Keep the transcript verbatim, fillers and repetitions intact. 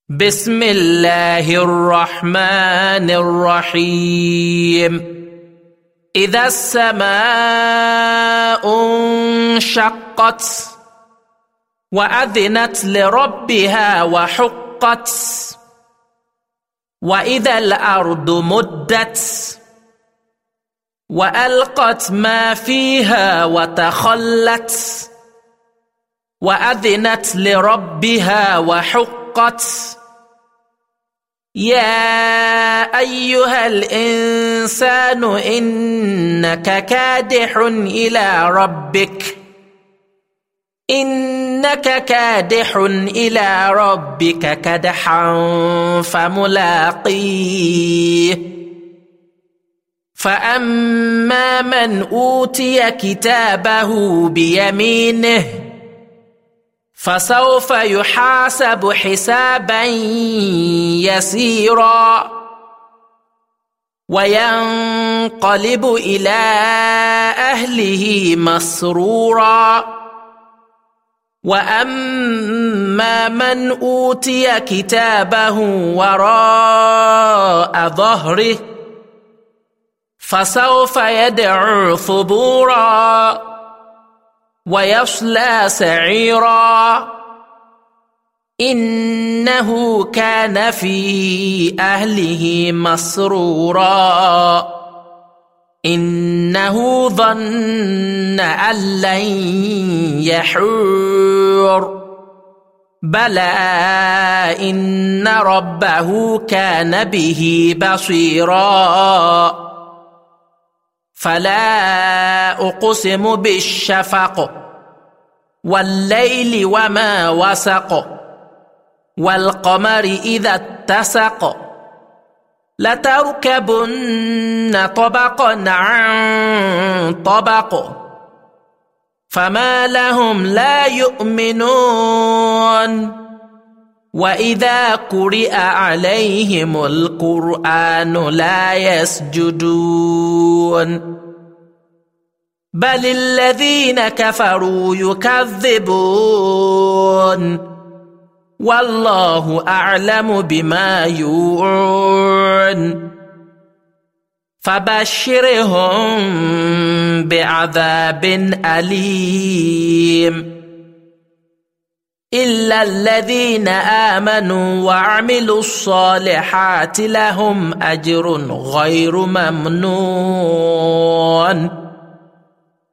بسم الله الرحمن الرحيم إذا السماء انشقت وأذنت لربها وحقت وإذا الأرض مدت وألقت ما فيها وتخلت وأذنت لربها وحقت يا أيها الإنسان إنك كادح إلى ربك إنك كادح إلى ربك كدحا فملاقيه فأما من أوتي كتابه بيمينه فسوف يحاسب حسابا يسيرا وينقلب إلى أهله مسرورا وأما من أوتي كتابه وراء ظهره فسوف يدعو ثبورا ويصلى سعيرا إنه كان في أهله مسرورا إنه ظن أن لن يحور بلى إن ربه كان به بصيرا فلا أقسم بالشفق والليل وما وسق والقمر إذا اتسق لتركبن طبقا عن طبق فما لهم لا يؤمنون وإذا قرئ عليهم القرآن لا يسجدون بل الذين كفروا يكذبون والله أعلم بما يوعون فبشرهم بعذاب أليم إلا الذين آمنوا وعملوا الصالحات لهم أجر غير ممنون